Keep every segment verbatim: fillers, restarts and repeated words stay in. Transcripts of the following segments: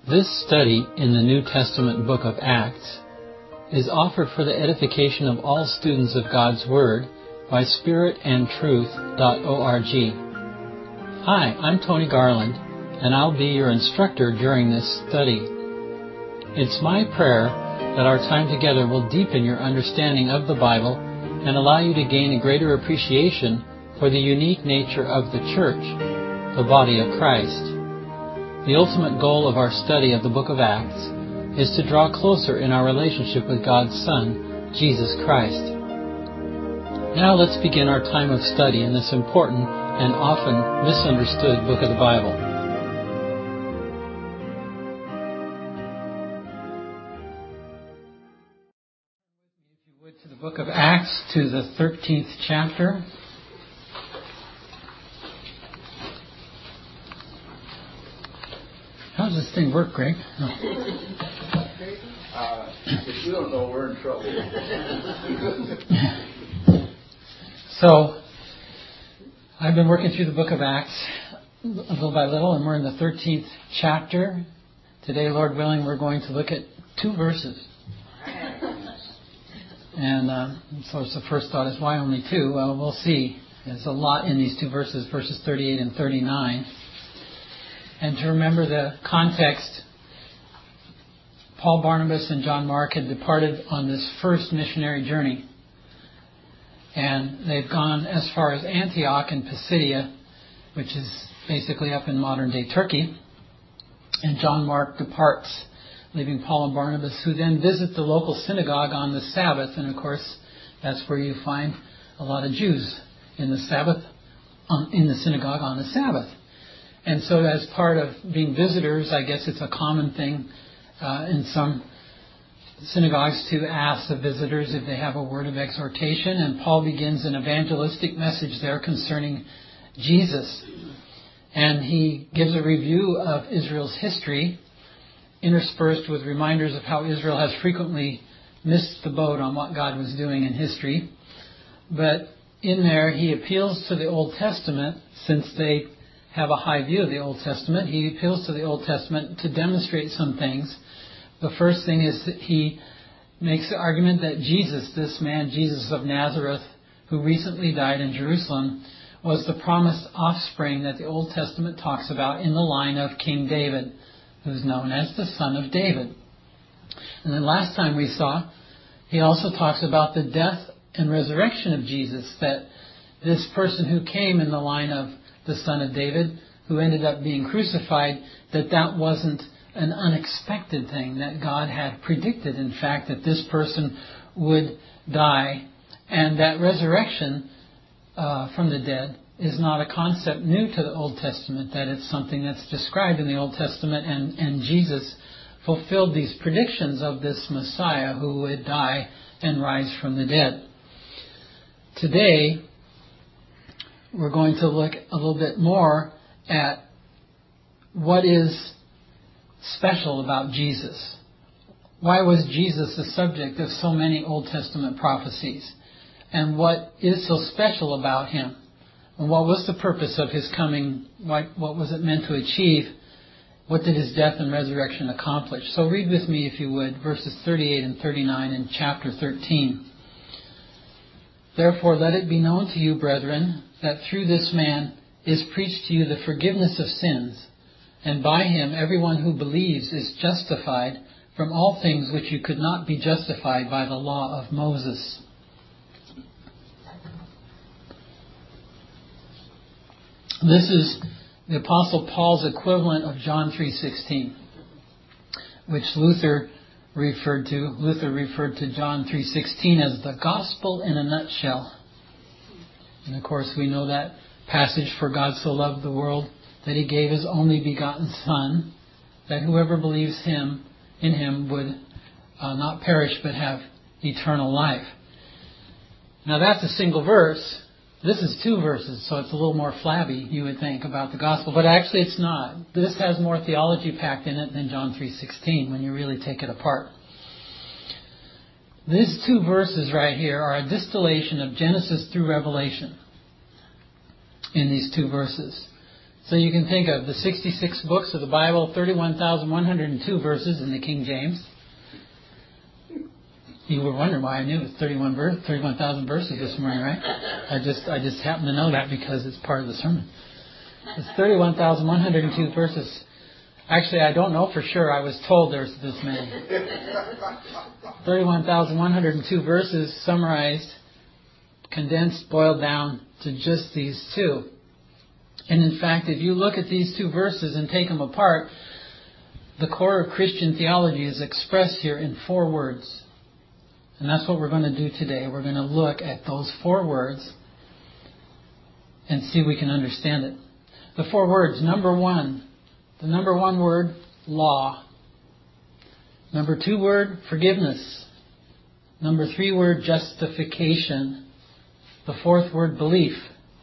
This study in the New Testament book of Acts is offered for the edification of all students of God's Word by spirit and truth dot org. Hi, I'm Tony Garland, and I'll be your instructor during this study. It's my prayer that our time together will deepen your understanding of the Bible and allow you to gain a greater appreciation for the unique nature of the church, the body of Christ. The ultimate goal of our study of the book of Acts is to draw closer in our relationship with God's Son, Jesus Christ. Now let's begin our time of study in this important and often misunderstood book of the Bible. If you would, to the book of Acts, to the thirteenth chapter. How does this thing work, Greg? No. Uh, if you don't know, we're in trouble. So, I've been working through the book of Acts little by little, and we're in the thirteenth chapter. Today, Lord willing, we're going to look at two verses. And uh, so the first thought is, why only two? Well, we'll see. There's a lot in these two verses, verses thirty-eight and thirty-nine. And to remember the context, Paul, Barnabas, and John Mark had departed on this first missionary journey. And they've gone as far as Antioch in Pisidia, which is basically up in modern-day Turkey. And John Mark departs, leaving Paul and Barnabas, who then visit the local synagogue on the Sabbath. And of course, that's where you find a lot of Jews in the Sabbath, in the synagogue on the Sabbath. And so as part of being visitors, I guess it's a common thing uh, in some synagogues to ask the visitors if they have a word of exhortation. And Paul begins an evangelistic message there concerning Jesus. And he gives a review of Israel's history, interspersed with reminders of how Israel has frequently missed the boat on what God was doing in history. But in there, he appeals to the Old Testament, since they have a high view of the Old Testament. He appeals to the Old Testament to demonstrate some things. The first thing is that he makes the argument that Jesus, this man, Jesus of Nazareth, who recently died in Jerusalem, was the promised offspring that the Old Testament talks about in the line of King David, who's known as the son of David. And then last time we saw, he also talks about the death and resurrection of Jesus, that this person who came in the line of the son of David, who ended up being crucified, that that wasn't an unexpected thing, that God had predicted, in fact, that this person would die. And that resurrection uh, from the dead is not a concept new to the Old Testament, that it's something that's described in the Old Testament, and, and Jesus fulfilled these predictions of this Messiah who would die and rise from the dead. Today, we're going to look a little bit more at what is special about Jesus. Why was Jesus the subject of so many Old Testament prophecies? And what is so special about him? And what was the purpose of his coming? What, what was it meant to achieve? What did his death and resurrection accomplish? So read with me, if you would, verses thirty-eight and thirty-nine in chapter thirteen. Therefore, let it be known to you, brethren, that through this man is preached to you the forgiveness of sins, and by him everyone who believes is justified from all things which you could not be justified by the law of Moses. This is the Apostle Paul's equivalent of John three sixteen, which Luther referred to. Luther referred to John three sixteen as the gospel in a nutshell. And of course we know that passage, for God so loved the world that he gave his only begotten Son, that whoever believes him in him would uh, not perish but have eternal life. Now that's a single verse. This is two verses, so it's a little more flabby, you would think, about the gospel. But actually it's not. This has more theology packed in it than John three sixteen when you really take it apart. These two verses right here are a distillation of Genesis through Revelation in these two verses. So you can think of the sixty-six books of the Bible, thirty-one thousand one hundred two verses in the King James. You were wondering why I knew it was thirty-one verse, thirty-one thousand verses this morning, right? I just I just happen to know that because it's part of the sermon. It's thirty-one thousand one hundred two verses. Actually, I don't know for sure. I was told there's this many. thirty-one thousand one hundred two verses summarized, condensed, boiled down to just these two. And in fact, if you look at these two verses and take them apart, the core of Christian theology is expressed here in four words. And that's what we're going to do today. We're going to look at those four words and see if we can understand it. The four words. Number one, the number one word, law. Number two word, forgiveness. Number three word, justification. The fourth word, belief.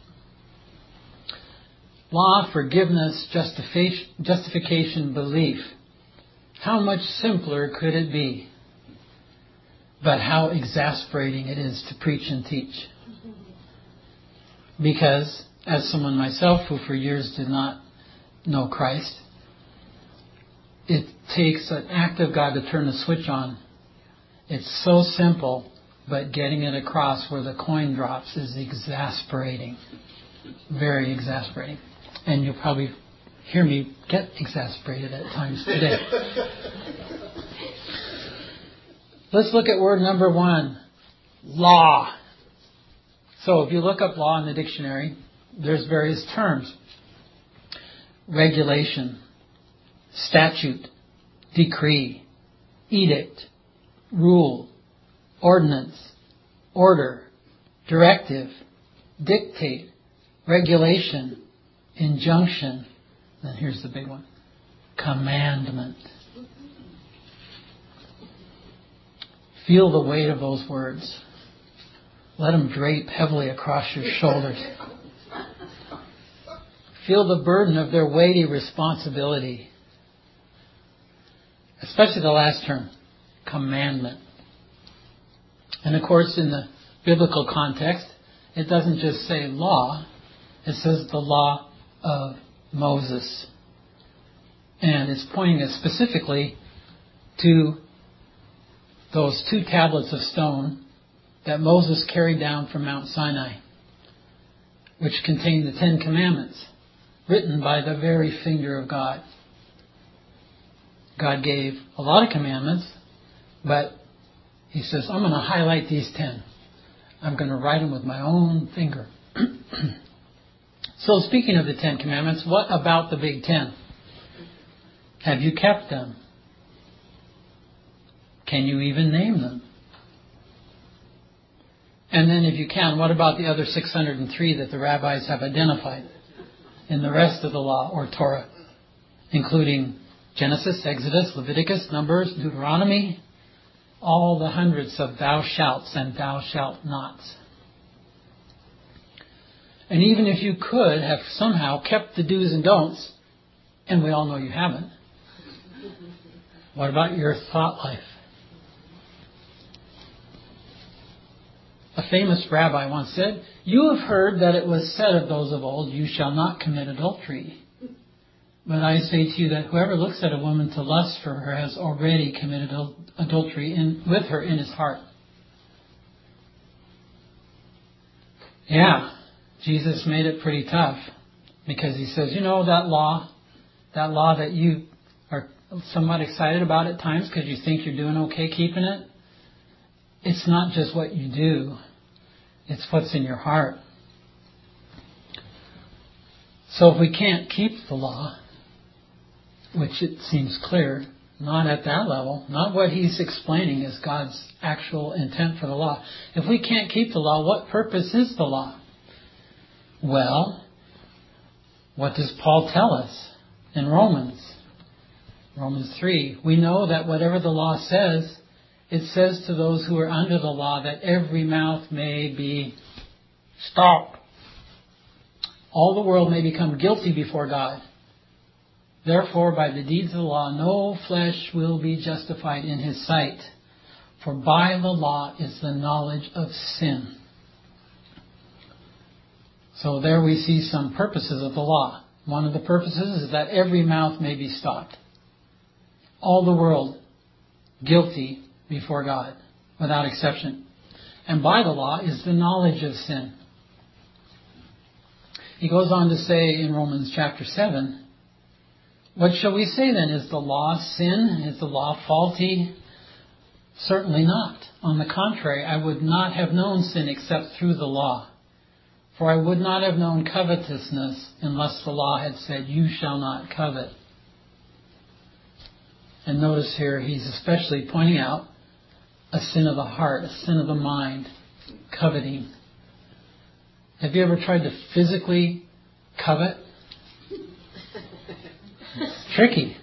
Law, forgiveness, justification, justification, belief. How much simpler could it be? But how exasperating it is to preach and teach. Because, as someone myself who for years did not know Christ, it takes an act of God to turn the switch on. It's so simple, but getting it across where the coin drops is exasperating. Very exasperating. And you'll probably hear me get exasperated at times today. Let's look at word number one, law. So if you look up law in the dictionary, there's various terms. Regulation, statute, decree, edict, rule, ordinance, order, directive, dictate, regulation, injunction, and here's the big one, commandment. Feel the weight of those words. Let them drape heavily across your shoulders. Feel the burden of their weighty responsibility. Especially the last term, commandment. And of course, in the biblical context, it doesn't just say law. It says the law of Moses. And it's pointing us specifically to those two tablets of stone that Moses carried down from Mount Sinai, which contain the Ten Commandments, written by the very finger of God. God gave a lot of commandments, but He says, I'm going to highlight these ten. I'm going to write them with my own finger. So speaking of the Ten Commandments, what about the Big Ten? Have you kept them? Can you even name them? And then if you can, what about the other six hundred three that the rabbis have identified in the rest of the law or Torah, including Genesis, Exodus, Leviticus, Numbers, Deuteronomy, all the hundreds of thou shalts and thou shalt nots. And even if you could have somehow kept the do's and don'ts, and we all know you haven't, what about your thought life? A famous rabbi once said, you have heard that it was said of those of old, you shall not commit adultery. But I say to you that whoever looks at a woman to lust for her has already committed adultery in, with her in his heart. Yeah, Jesus made it pretty tough. Because He says, you know that law, that law that you are somewhat excited about at times because you think you're doing okay keeping it. It's not just what you do. It's what's in your heart. So if we can't keep the law, which it seems clear, not at that level, not what He's explaining is God's actual intent for the law. If we can't keep the law, what purpose is the law? Well, what does Paul tell us in Romans? Romans three. We know that whatever the law says, it says to those who are under the law that every mouth may be stopped. All the world may become guilty before God. Therefore, by the deeds of the law, no flesh will be justified in His sight. For by the law is the knowledge of sin. So there we see some purposes of the law. One of the purposes is that every mouth may be stopped. All the world guilty before God, without exception. And by the law is the knowledge of sin. He goes on to say in Romans chapter seven, what shall we say then? Is the law sin? Is the law faulty? Certainly not. On the contrary, I would not have known sin except through the law. For I would not have known covetousness unless the law had said, you shall not covet. And notice here, he's especially pointing out a sin of the heart, a sin of the mind, coveting. Have you ever tried to physically covet? It's tricky.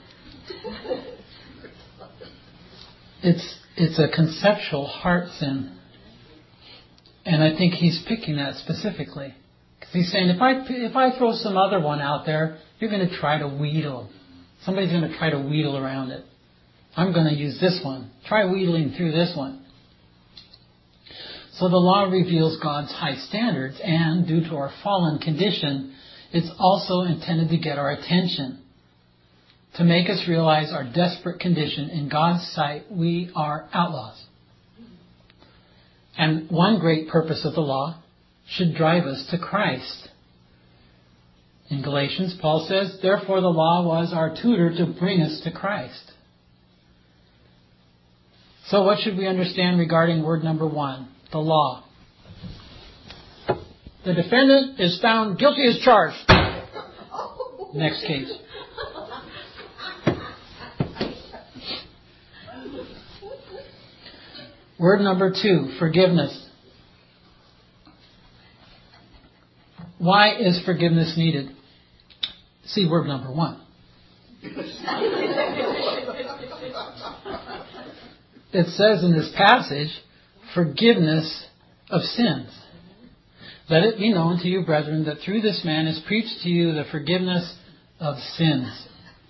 It's it's a conceptual heart sin. And I think he's picking that specifically. Because he's saying, if I, if I throw some other one out there, you're going to try to wheedle. Somebody's going to try to wheedle around it. I'm going to use this one. Try wheedling through this one. So the law reveals God's high standards, and due to our fallen condition, it's also intended to get our attention, to make us realize our desperate condition. In God's sight, we are outlaws. And one great purpose of the law should drive us to Christ. In Galatians, Paul says, therefore the law was our tutor to bring us to Christ. So what should we understand regarding word number one? The law. The defendant is found guilty as charged. Next case. Word number two, forgiveness. Why is forgiveness needed? See word number one. It says in this passage, forgiveness of sins. Let it be known to you, brethren, that through this man is preached to you the forgiveness of sins.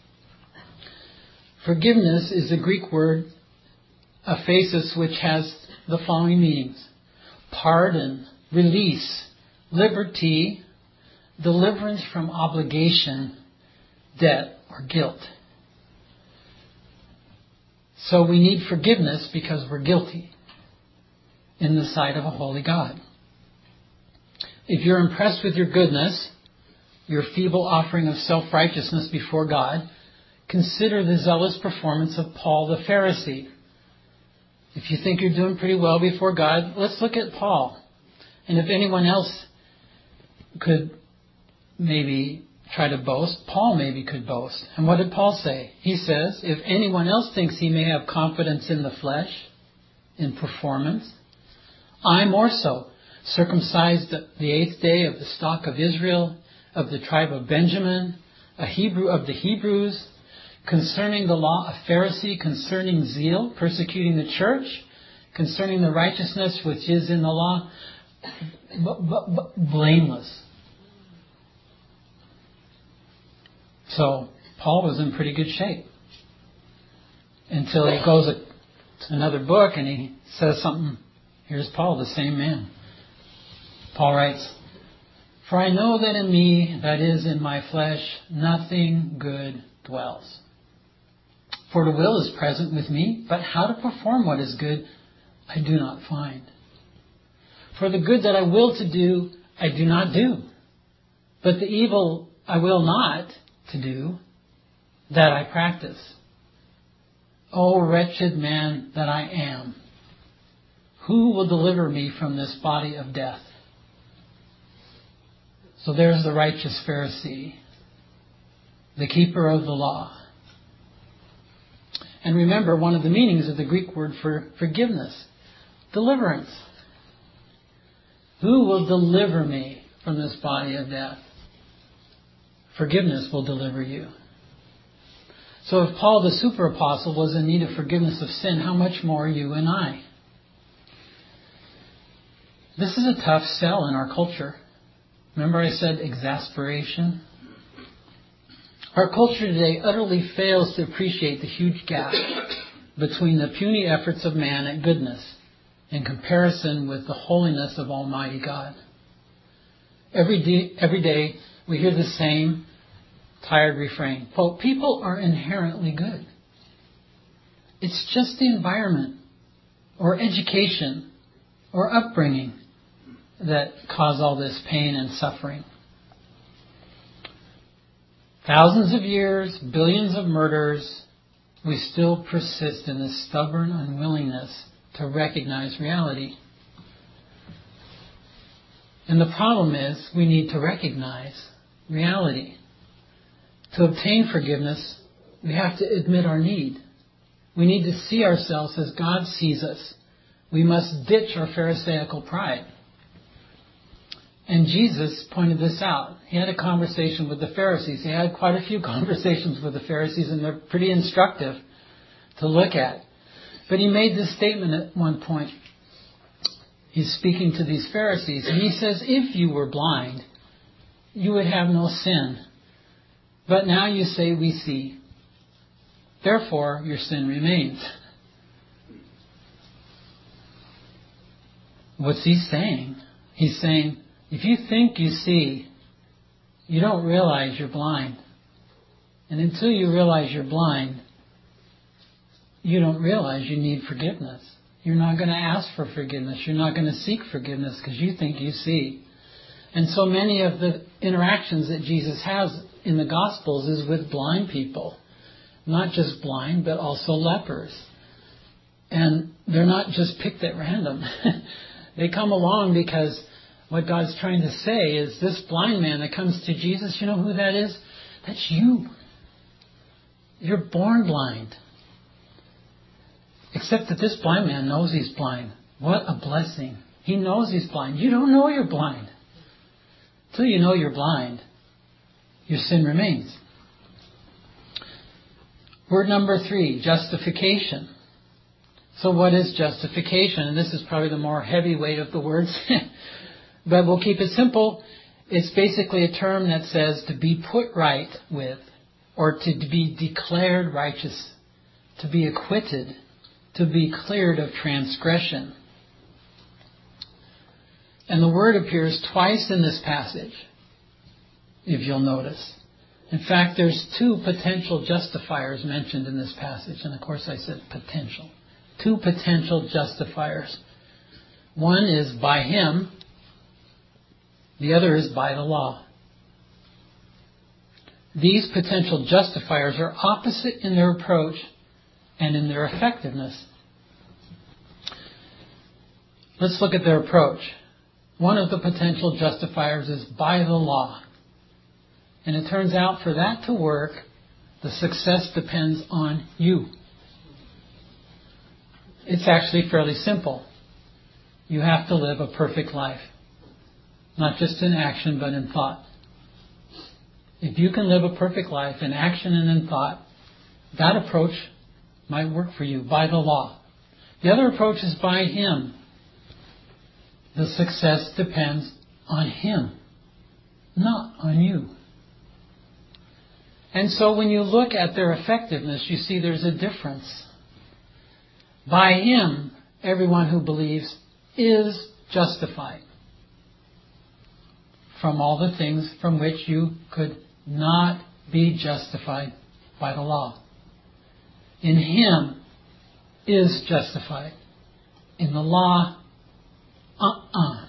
Forgiveness is the Greek word aphesis, which has the following meanings: pardon, release, liberty, deliverance from obligation, debt, or guilt. So we need forgiveness because we're guilty in the sight of a holy God. If you're impressed with your goodness, your feeble offering of self-righteousness before God, consider the zealous performance of Paul the Pharisee. If you think you're doing pretty well before God, let's look at Paul. And if anyone else could maybe try to boast, Paul maybe could boast. And what did Paul say? He says, if anyone else thinks he may have confidence in the flesh, in performance, I more so, circumcised the eighth day of the stock of Israel, of the tribe of Benjamin, a Hebrew of the Hebrews, concerning the law, a Pharisee, concerning zeal, persecuting the church, concerning the righteousness which is in the law, but, but, but blameless. So Paul was in pretty good shape until he goes to another book and he says something. Here's Paul, the same man. Paul writes, for I know that in me, that is in my flesh, nothing good dwells. For the will is present with me, but how to perform what is good, I do not find. For the good that I will to do, I do not do. But the evil I will not to do, that I practice. O wretched man that I am, who will deliver me from this body of death? So there's the righteous Pharisee, the keeper of the law. And remember, one of the meanings of the Greek word for forgiveness, deliverance. Who will deliver me from this body of death? Forgiveness will deliver you. So if Paul the super apostle was in need of forgiveness of sin, how much more you and I? This is a tough sell in our culture. Remember I said exasperation? Our culture today utterly fails to appreciate the huge gap between the puny efforts of man at goodness in comparison with the holiness of Almighty God. Every day, every day we hear the same, tired refrain. Well, people are inherently good. It's just the environment or education or upbringing that cause all this pain and suffering. Thousands of years, billions of murders, we still persist in this stubborn unwillingness to recognize reality. And the problem is, we need to recognize reality. To obtain forgiveness, we have to admit our need. We need to see ourselves as God sees us. We must ditch our Pharisaical pride. And Jesus pointed this out. He had a conversation with the Pharisees. He had quite a few conversations with the Pharisees, and they're pretty instructive to look at. But he made this statement at one point. He's speaking to these Pharisees, and he says, if you were blind, you would have no sin. But now you say, we see. Therefore, your sin remains. What's he saying? He's saying, if you think you see, you don't realize you're blind. And until you realize you're blind, you don't realize you need forgiveness. You're not going to ask for forgiveness. You're not going to seek forgiveness because you think you see. And so many of the interactions that Jesus has in the Gospels is with blind people. Not just blind, but also lepers. And they're not just picked at random. They come along because what God's trying to say is this blind man that comes to Jesus, you know who that is? That's you. You're born blind. Except that this blind man knows he's blind. What a blessing. He knows he's blind. You don't know you're blind. Till you know you're blind, your sin remains. Word number three, justification. So what is justification? And this is probably the more heavyweight of the words. But we'll keep it simple. It's basically a term that says to be put right with, or to be declared righteous, to be acquitted, to be cleared of transgression. And the word appears twice in this passage, if you'll notice. In fact, there's two potential justifiers mentioned in this passage. And of course I said potential. Two potential justifiers. One is by him. The other is by the law. These potential justifiers are opposite in their approach and in their effectiveness. Let's look at their approach. One of the potential justifiers is by the law. And it turns out for that to work, the success depends on you. It's actually fairly simple. You have to live a perfect life. Not just in action, but in thought. If you can live a perfect life in action and in thought, that approach might work for you by the law. The other approach is by him. The success depends on him, not on you. And so when you look at their effectiveness, you see there's a difference. By him, everyone who believes is justified from all the things from which you could not be justified by the law. In him is justified. In the law, uh-uh.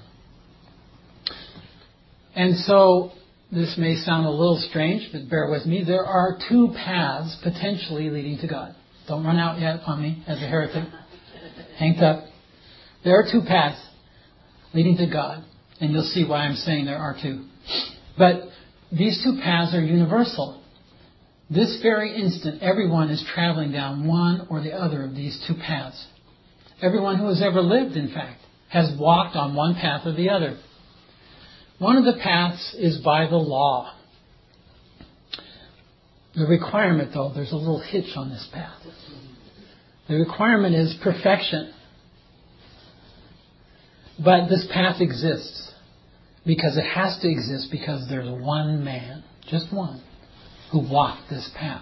And so, this may sound a little strange, but bear with me. There are two paths potentially leading to God. Don't run out yet on me as a heretic. Hang up. There are two paths leading to God. And you'll see why I'm saying there are two. But these two paths are universal. This very instant, everyone is traveling down one or the other of these two paths. Everyone who has ever lived, in fact, has walked on one path or the other. One of the paths is by the law. The requirement, though, there's a little hitch on this path. The requirement is perfection. But this path exists because it has to exist because there's one man, just one, who walked this path.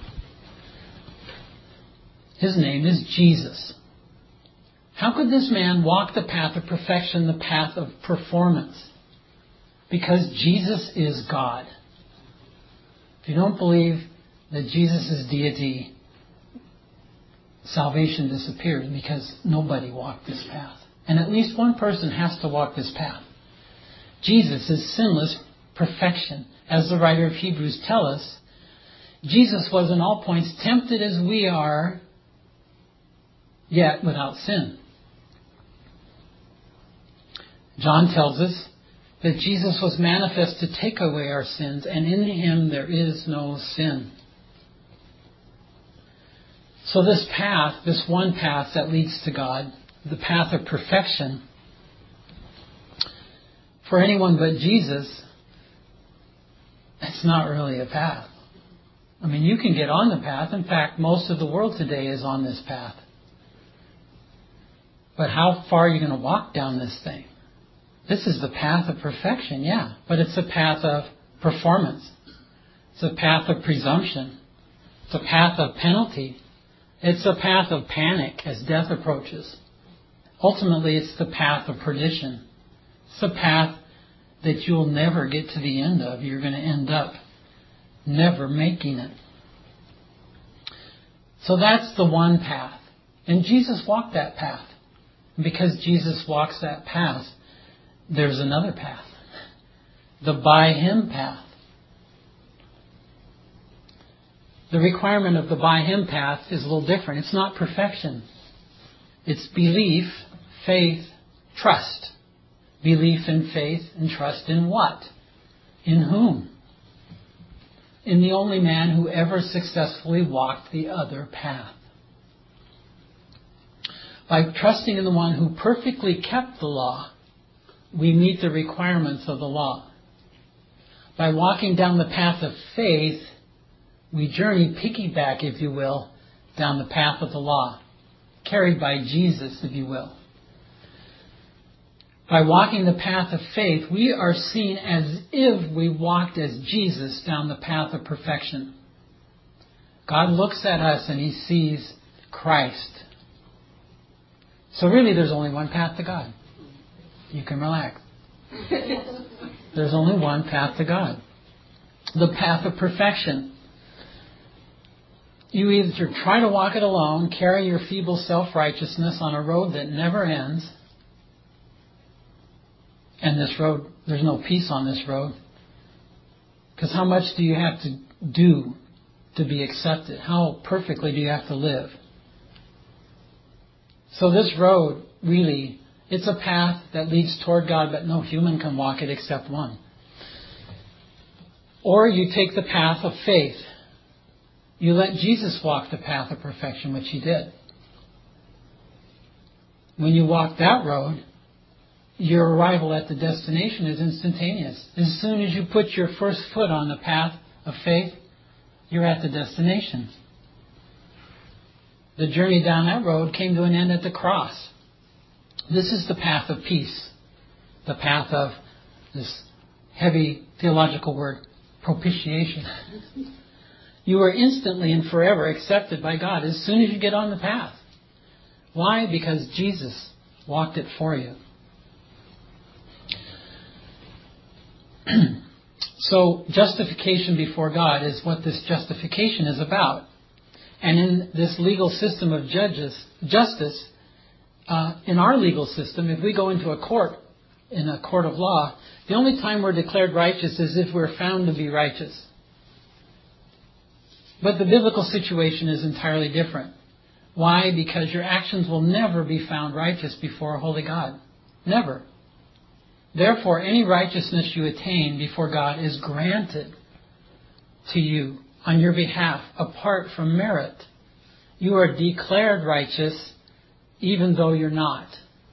His name is Jesus. How could this man walk the path of perfection, the path of performance? Because Jesus is God. If you don't believe that Jesus is deity, salvation disappears because nobody walked this path. And at least one person has to walk this path. Jesus is sinless perfection. As the writer of Hebrews tells us, Jesus was in all points tempted as we are, yet without sin. John tells us that Jesus was manifest to take away our sins, and in Him there is no sin. So this path, this one path that leads to God, the path of perfection, for anyone but Jesus, it's not really a path. I mean, you can get on the path. In fact, most of the world today is on this path. But how far are you going to walk down this thing? This is the path of perfection, yeah. But it's a path of performance. It's a path of presumption. It's a path of penalty. It's a path of panic as death approaches. Ultimately, it's the path of perdition. It's a path that you'll never get to the end of. You're going to end up never making it. So that's the one path. And Jesus walked that path. And because Jesus walks that path, there's another path. The by Him path. The requirement of the by Him path is a little different. It's not perfection. It's belief, faith, trust. Belief and faith and trust in what? In whom? In the only man who ever successfully walked the other path. By trusting in the one who perfectly kept the law, we meet the requirements of the law. By walking down the path of faith, we journey piggyback, if you will, down the path of the law, carried by Jesus, if you will. By walking the path of faith, we are seen as if we walked as Jesus down the path of perfection. God looks at us and He sees Christ. So really there's only one path to God. You can relax. There's only one path to God. The path of perfection. You either try to walk it alone, carry your feeble self-righteousness on a road that never ends. And this road, there's no peace on this road. Because how much do you have to do to be accepted? How perfectly do you have to live? So this road, really, it's a path that leads toward God, but no human can walk it except one. Or you take the path of faith. You let Jesus walk the path of perfection, which He did. When you walk that road, your arrival at the destination is instantaneous. As soon as you put your first foot on the path of faith, you're at the destination. The journey down that road came to an end at the cross. This is the path of peace. The path of this heavy theological word, propitiation. You are instantly and forever accepted by God as soon as you get on the path. Why? Because Jesus walked it for you. So justification before God is what this justification is about. And in this legal system of judges, justice, uh, in our legal system, if we go into a court, in a court of law, the only time we're declared righteous is if we're found to be righteous. But the biblical situation is entirely different. Why? Because your actions will never be found righteous before a holy God. Never. Therefore, any righteousness you attain before God is granted to you on your behalf, apart from merit. You are declared righteous even though you're not.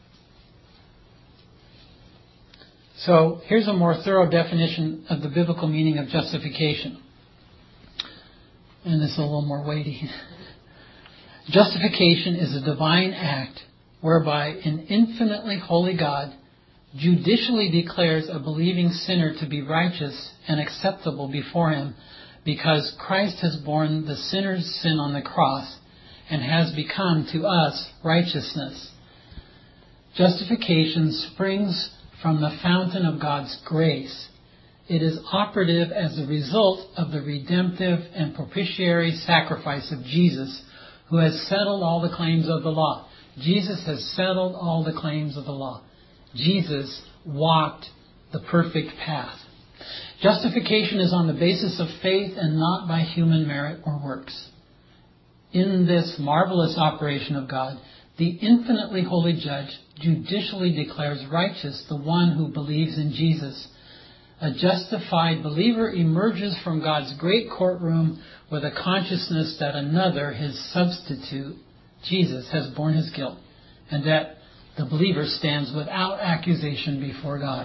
So, here's a more thorough definition of the biblical meaning of justification. And this is a little more weighty. Justification is a divine act whereby an infinitely holy God judicially declares a believing sinner to be righteous and acceptable before Him because Christ has borne the sinner's sin on the cross and has become to us righteousness. Justification springs from the fountain of God's grace It is operative as a result of the redemptive and propitiatory sacrifice of Jesus, who has settled all the claims of the law. Jesus has settled all the claims of the law. Jesus walked the perfect path. Justification is on the basis of faith and not by human merit or works. In this marvelous operation of God, the infinitely holy judge judicially declares righteous the one who believes in Jesus. A justified believer emerges from God's great courtroom with a consciousness that another, his substitute, Jesus, has borne his guilt, and that the believer stands without accusation before God.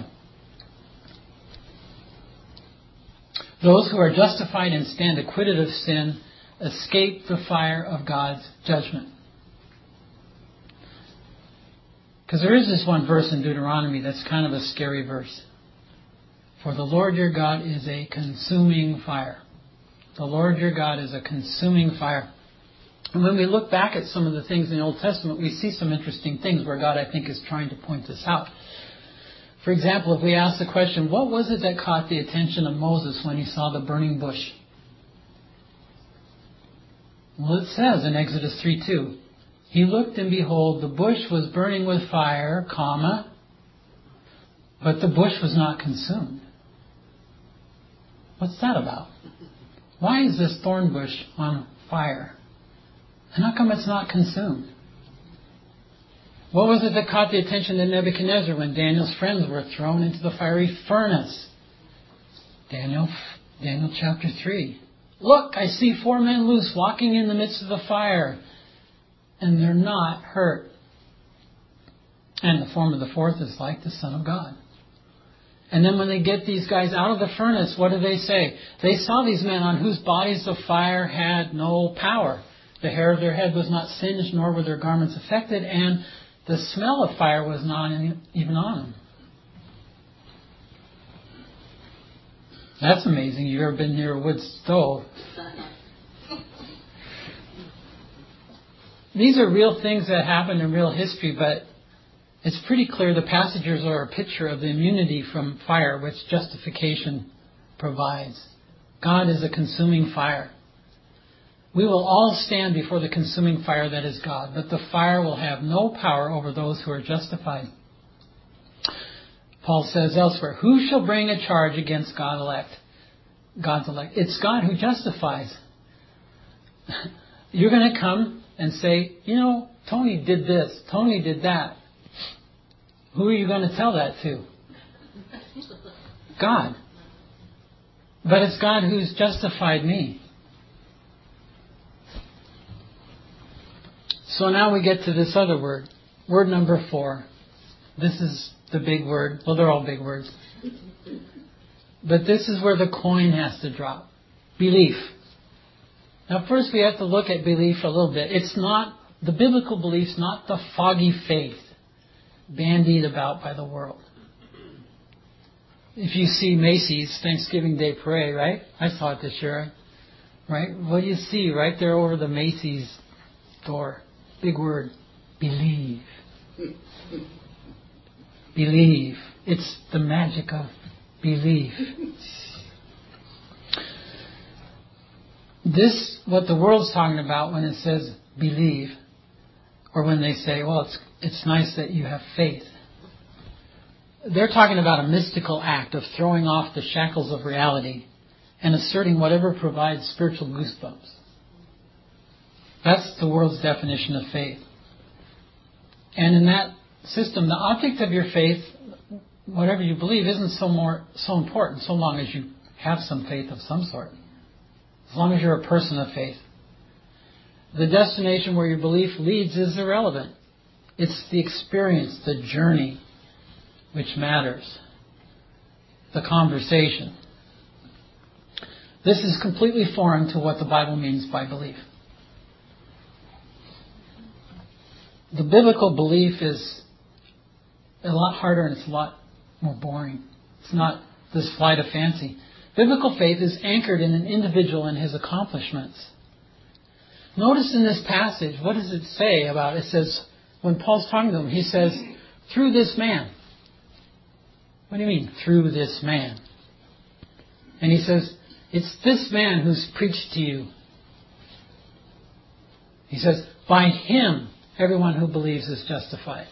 Those who are justified and stand acquitted of sin escape the fire of God's judgment. Because there is this one verse in Deuteronomy that's kind of a scary verse. For the Lord your God is a consuming fire. The Lord your God is a consuming fire. And when we look back at some of the things in the Old Testament, we see some interesting things where God, I think, is trying to point this out. For example, if we ask the question, what was it that caught the attention of Moses when he saw the burning bush? Well, it says in Exodus three two, he looked and behold, the bush was burning with fire, comma, but the bush was not consumed. What's that about? Why is this thorn bush on fire? And how come it's not consumed? What was it that caught the attention of Nebuchadnezzar when Daniel's friends were thrown into the fiery furnace? Daniel, Daniel chapter three. Look, I see four men loose walking in the midst of the fire, and they're not hurt. And the form of the fourth is like the Son of God. And then when they get these guys out of the furnace, what do they say? They saw these men on whose bodies the fire had no power. The hair of their head was not singed, nor were their garments affected, and the smell of fire was not even on them. That's amazing. You've ever been near a wood stove? These are real things that happened in real history, but it's pretty clear the passages are a picture of the immunity from fire which justification provides. God is a consuming fire. We will all stand before the consuming fire that is God, but the fire will have no power over those who are justified. Paul says elsewhere, who shall bring a charge against God elect? God's elect. It's God who justifies. You're going to come and say, you know, Tony did this, Tony did that. Who are you going to tell that to? God. But it's God who's justified me. So now we get to this other word. Word number four. This is the big word. Well, they're all big words. But this is where the coin has to drop. Belief. Now first we have to look at belief a little bit. It's not, the biblical belief's not the foggy faith bandied about by the world. If you see Macy's Thanksgiving Day Parade, right? I saw it this year, right? What do you see right there over the Macy's door? Big word. Believe. Believe. It's the magic of belief. This, what the world's talking about when it says believe, or when they say, well, it's it's nice that you have faith. They're talking about a mystical act of throwing off the shackles of reality and asserting whatever provides spiritual goosebumps. That's the world's definition of faith. And in that system, the object of your faith, whatever you believe, isn't so more so important so long as you have some faith of some sort. As long as you're a person of faith. The destination where your belief leads is irrelevant. It's the experience, the journey, which matters. The conversation. This is completely foreign to what the Bible means by belief. The biblical belief is a lot harder and it's a lot more boring. It's not this flight of fancy. Biblical faith is anchored in an individual and his accomplishments. Notice in this passage, what does it say about it? It says, when Paul's talking to them, he says, through this man. What do you mean, through this man? And he says, it's this man who's preached to you. He says, by him, everyone who believes is justified.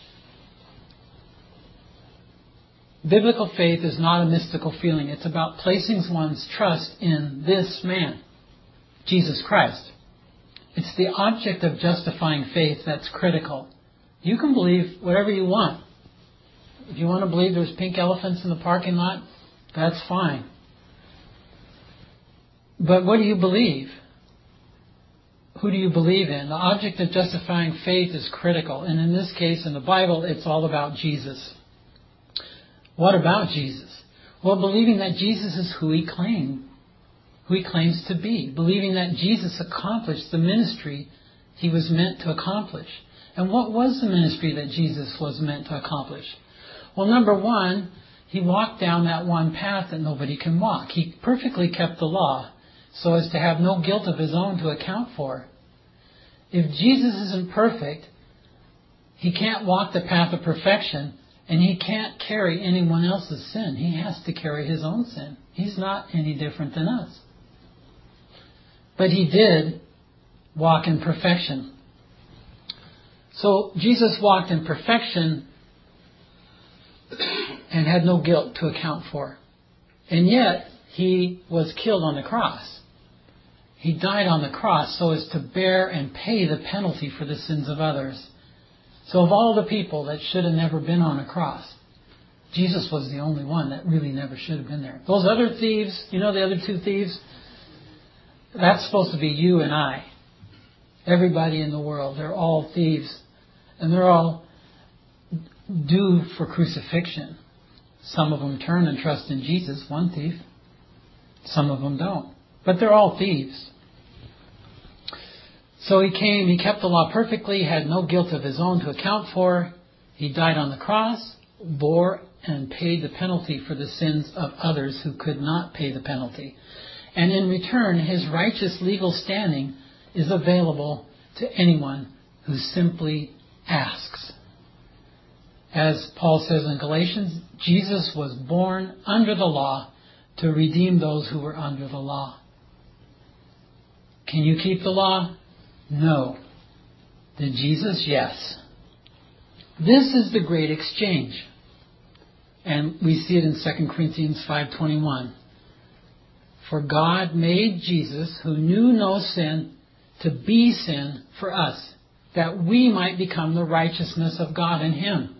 Biblical faith is not a mystical feeling. It's about placing one's trust in this man, Jesus Christ. It's the object of justifying faith that's critical. You can believe whatever you want. If you want to believe there's pink elephants in the parking lot, that's fine. But what do you believe? Who do you believe in? The object of justifying faith is critical. And in this case, in the Bible, it's all about Jesus. What about Jesus? Well, believing that Jesus is who he claimed, who he claims to be. Believing that Jesus accomplished the ministry he was meant to accomplish. And what was the ministry that Jesus was meant to accomplish? Well, number one, he walked down that one path that nobody can walk. He perfectly kept the law so as to have no guilt of his own to account for. If Jesus isn't perfect, he can't walk the path of perfection, and he can't carry anyone else's sin. He has to carry his own sin. He's not any different than us. But he did walk in perfection. So Jesus walked in perfection and had no guilt to account for. And yet, he was killed on the cross. He died on the cross so as to bear and pay the penalty for the sins of others. So of all the people that should have never been on a cross, Jesus was the only one that really never should have been there. Those other thieves, you know the other two thieves? That's supposed to be you and I. Everybody in the world. They're all thieves. And they're all due for crucifixion. Some of them turn and trust in Jesus, one thief. Some of them don't. But they're all thieves. So he came, he kept the law perfectly, had no guilt of his own to account for. He died on the cross, bore and paid the penalty for the sins of others who could not pay the penalty. And in return, his righteous legal standing is available to anyone who simply asks. As Paul says in Galatians, Jesus was born under the law to redeem those who were under the law. Can you keep the law? No. Did Jesus? Yes. This is the great exchange. And we see it in Second Corinthians five twenty-one. For God made Jesus, who knew no sin, to be sin for us, that we might become the righteousness of God in him.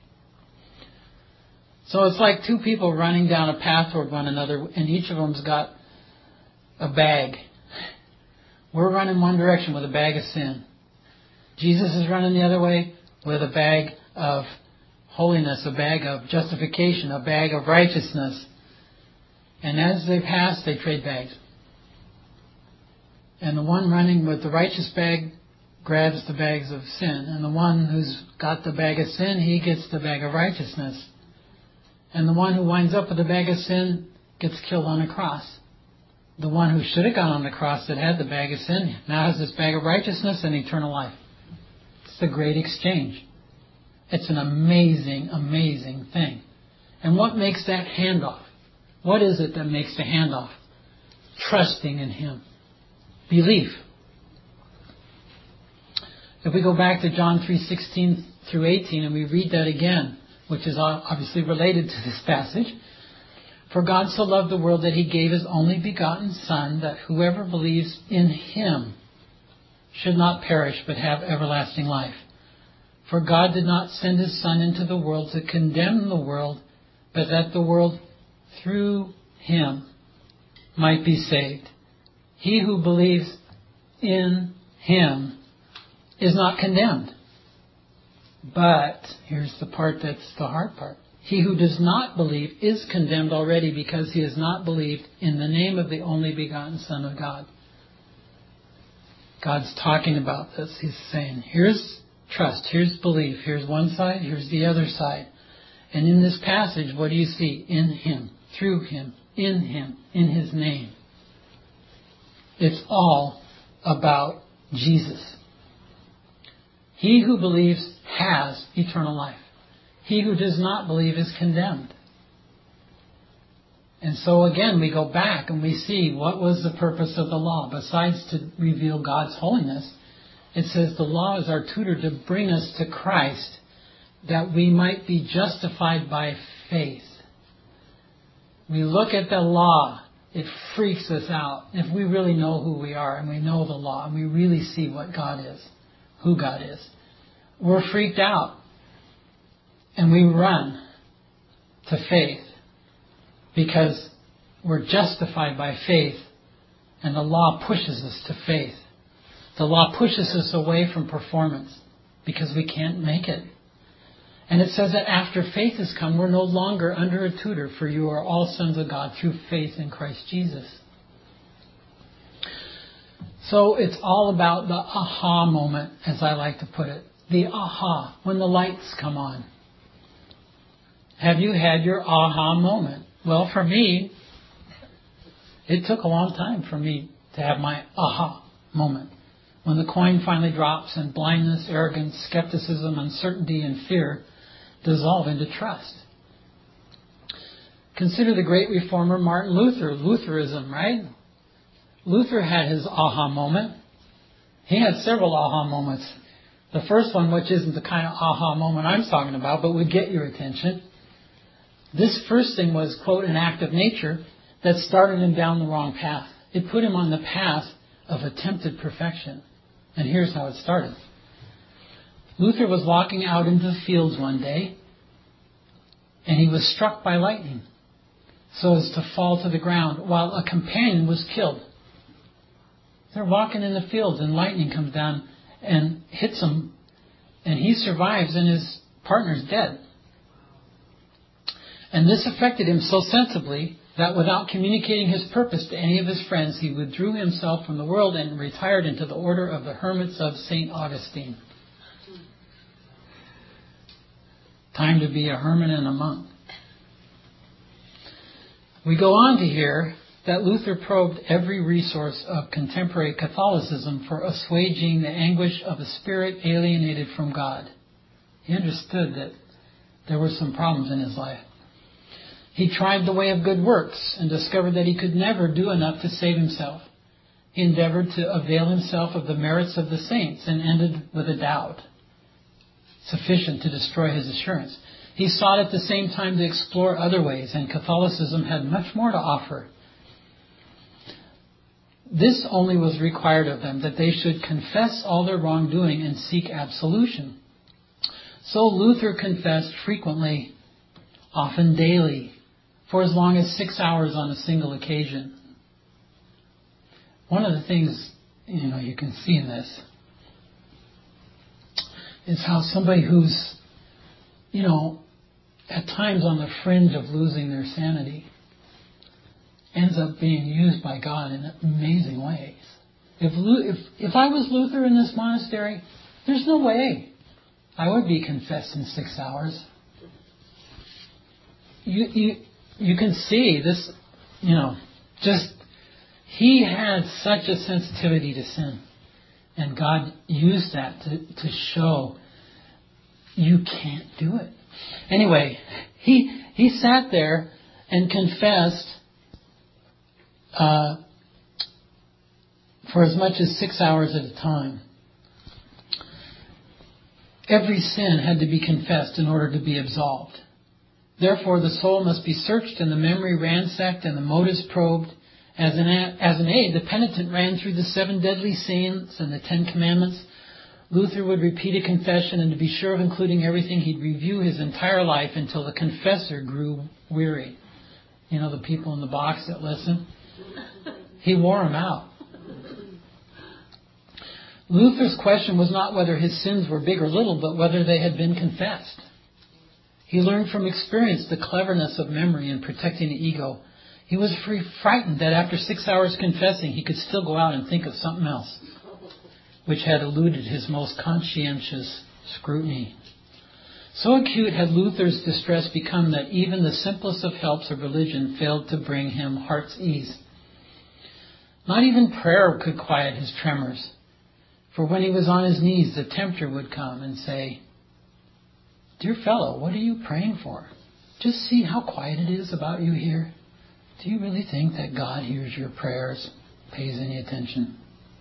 So it's like two people running down a path toward one another, and each of them's got a bag. We're running one direction with a bag of sin. Jesus is running the other way with a bag of holiness, a bag of justification, a bag of righteousness. And as they pass, they trade bags. And the one running with the righteous bag grabs the bags of sin. And the one who's got the bag of sin, he gets the bag of righteousness. And the one who winds up with the bag of sin gets killed on a cross. The one who should have gone on the cross that had the bag of sin now has this bag of righteousness and eternal life. It's the great exchange. It's an amazing, amazing thing. And what makes that handoff? What is it that makes the handoff? Trusting in him. Belief. If we go back to John three sixteen through eighteen and we read that again, which is obviously related to this passage. For God so loved the world that he gave his only begotten Son, that whoever believes in him should not perish but have everlasting life. For God did not send his Son into the world to condemn the world, but that the world through him might be saved. He who believes in him is not condemned. But, here's the part that's the hard part. He who does not believe is condemned already because he has not believed in the name of the only begotten Son of God. God's talking about this. He's saying, here's trust, here's belief, here's one side, here's the other side. And in this passage, what do you see? In him, through him, in him, in his name. It's all about Jesus. He who believes has eternal life. He who does not believe is condemned. And so again, we go back and we see what was the purpose of the law. Besides to reveal God's holiness, it says the law is our tutor to bring us to Christ, that we might be justified by faith. We look at the law, it freaks us out. If we really know who we are and we know the law and we really see what God is, who God is, we're freaked out. And we run to faith because we're justified by faith, and the law pushes us to faith. The law pushes us away from performance because we can't make it. And it says that after faith has come, we're no longer under a tutor, for you are all sons of God through faith in Christ Jesus. So it's all about the aha moment, as I like to put it. The aha, when the lights come on. Have you had your aha moment? Well, for me, it took a long time for me to have my aha moment. When the coin finally drops and blindness, arrogance, skepticism, uncertainty, and fear dissolve into trust. Consider the great reformer Martin Luther, Lutheranism, right? Luther had his aha moment. He had several aha moments. The first one, which isn't the kind of aha moment I'm talking about, but would get your attention. This first thing was, quote, an act of nature that started him down the wrong path. It put him on the path of attempted perfection. And here's how it started. Luther was walking out into the fields one day, and he was struck by lightning so as to fall to the ground while a companion was killed. They're walking in the fields and lightning comes down and hits him, and he survives and his partner's dead. And this affected him so sensibly that without communicating his purpose to any of his friends, he withdrew himself from the world and retired into the order of the hermits of Saint Augustine. Time to be a hermit and a monk. We go on to hear that Luther probed every resource of contemporary Catholicism for assuaging the anguish of a spirit alienated from God. He understood that there were some problems in his life. He tried the way of good works and discovered that he could never do enough to save himself. He endeavored to avail himself of the merits of the saints and ended with a doubt sufficient to destroy his assurance. He sought at the same time to explore other ways, and Catholicism had much more to offer. This only was required of them, that they should confess all their wrongdoing and seek absolution. So Luther confessed frequently, often daily, for as long as six hours on a single occasion. One of the things, you know, you can see in this is how somebody who's, you know, at times on the fringe of losing their sanity ends up being used by God in amazing ways. If if if I was Luther in this monastery, there's no way I would be confessed in six hours. You you you can see this, you know, just he had such a sensitivity to sin, and God used that to to show you can't do it. Anyway, he he sat there and confessed uh, for as much as six hours at a time. Every sin had to be confessed in order to be absolved. Therefore, the soul must be searched and the memory ransacked and the motives probed. As an, as an aid, the penitent ran through the seven deadly sins and the Ten Commandments. Luther would repeat a confession, and to be sure of including everything, he'd review his entire life until the confessor grew weary. You know, the people in the box that listen. He wore them out. Luther's question was not whether his sins were big or little, but whether they had been confessed. He learned from experience the cleverness of memory in protecting the ego. He was free, frightened that after six hours confessing, he could still go out and think of something else, which had eluded his most conscientious scrutiny. So acute had Luther's distress become that even the simplest of helps of religion failed to bring him heart's ease. Not even prayer could quiet his tremors, for when he was on his knees, the tempter would come and say, "Dear fellow, what are you praying for? Just see how quiet it is about you here. Do you really think that God hears your prayers, pays any attention?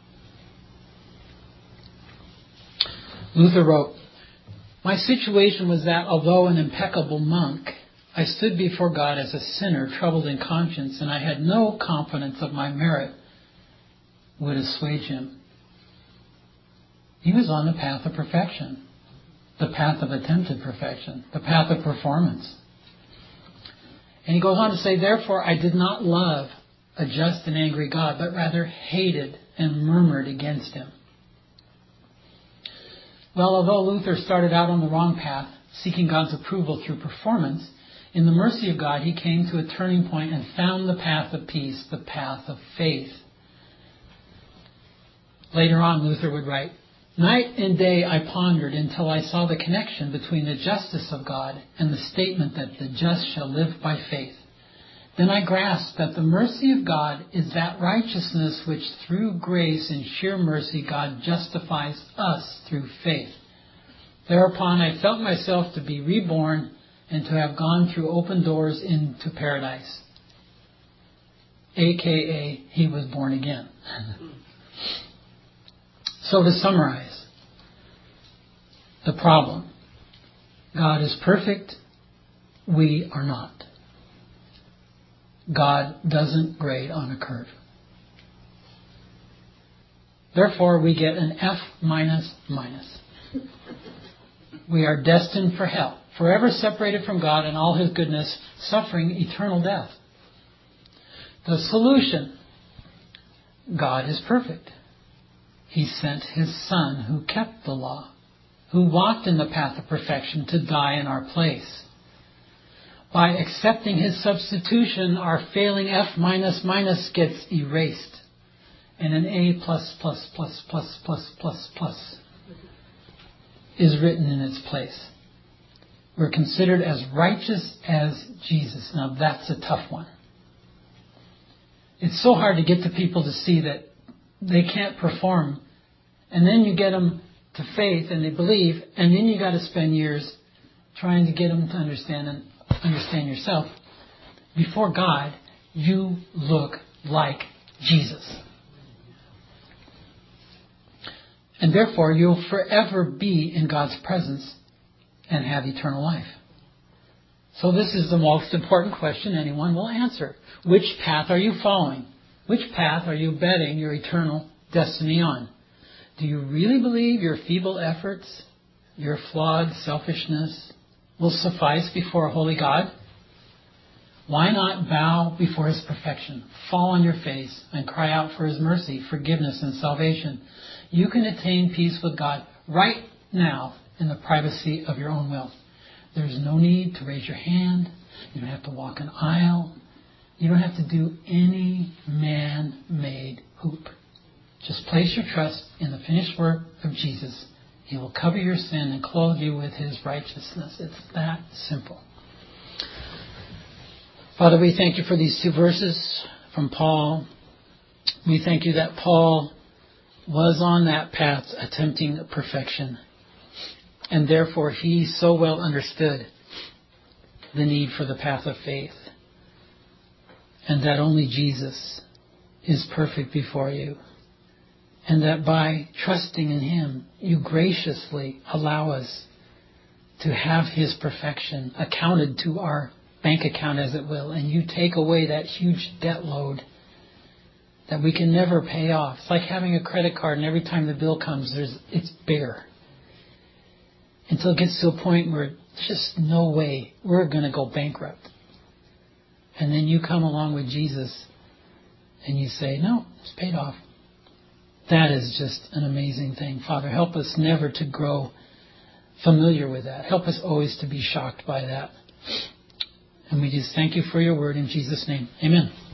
Luther wrote, "My situation was that although an impeccable monk, I stood before God as a sinner troubled in conscience, and I had no confidence of my merit would assuage him." He was on the path of perfection, the path of attempted perfection, the path of performance. And he goes on to say, "Therefore I did not love a just and angry God, but rather hated and murmured against him." Well, although Luther started out on the wrong path, seeking God's approval through performance, in the mercy of God he came to a turning point and found the path of peace, the path of faith. Later on, Luther would write, "Night and day I pondered until I saw the connection between the justice of God and the statement that the just shall live by faith. Then I grasped that the mercy of God is that righteousness which through grace and sheer mercy God justifies us through faith. Thereupon I felt myself to be reborn and to have gone through open doors into paradise." A K A he was born again. So to summarize, the problem: God is perfect, we are not. God doesn't grade on a curve. Therefore, we get an F minus minus. We are destined for hell, forever separated from God and all His goodness, suffering eternal death. The solution: God is perfect. He sent His Son who kept the law, who walked in the path of perfection to die in our place. By accepting His substitution, our failing F minus minus gets erased, and an A plus plus plus plus plus plus plus is written in its place. We're considered as righteous as Jesus. Now that's a tough one. It's so hard to get to people to see that they can't perform, and then you get them to faith and they believe, and then you got to spend years trying to get them to understand and understand yourself. Before God, you look like Jesus. And therefore, you'll forever be in God's presence and have eternal life. So this is the most important question anyone will answer. Which path are you following? Which path are you betting your eternal destiny on? Do you really believe your feeble efforts, your flawed selfishness will suffice before a holy God? Why not bow before His perfection, fall on your face, and cry out for His mercy, forgiveness, and salvation? You can attain peace with God right now in the privacy of your own will. There's no need to raise your hand. You don't have to walk an aisle. You don't have to do any man-made hoop. Just place your trust in the finished work of Jesus. He will cover your sin and clothe you with His righteousness. It's that simple. Father, we thank You for these two verses from Paul. We thank You that Paul was on that path attempting perfection. And therefore he so well understood the need for the path of faith. And that only Jesus is perfect before You. And that by trusting in Him, You graciously allow us to have His perfection accounted to our bank account, as it will. And You take away that huge debt load that we can never pay off. It's like having a credit card, and every time the bill comes, there's it's bigger. Until it gets to a point where there's just no way we're going to go bankrupt. And then you come along with Jesus and you say, no, it's paid off. That is just an amazing thing. Father, help us never to grow familiar with that. Help us always to be shocked by that. And we just thank You for Your word in Jesus' name. Amen.